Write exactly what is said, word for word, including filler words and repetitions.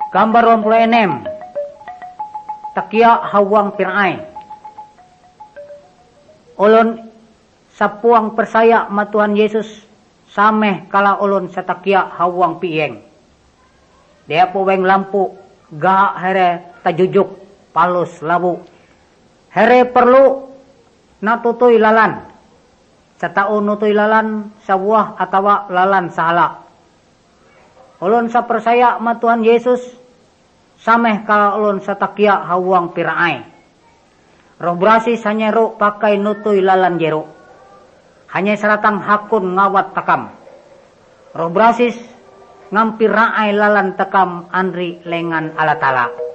Gambar dua puluh enam. Takia hawang pirai. Ulun sapuang persaya ma Tuhan Yesus sameh kala ulun sa takia hawang pieng. Dia po weng lampu ga here tajujuk palus labu. Here perlu natutoy lalan. Sa taon nutoy lalan sa buah atawa lalan sa hala. Ulun sa persaya ma Tuhan Yesus sameh kala ulun sa takia hawang piraay. Roh brasis hanya ro pakai nutoy lalan jero. Hanya saratang hakun ngawat takam. Roh brasis ngampiraay lalan takam andri lengan alatala.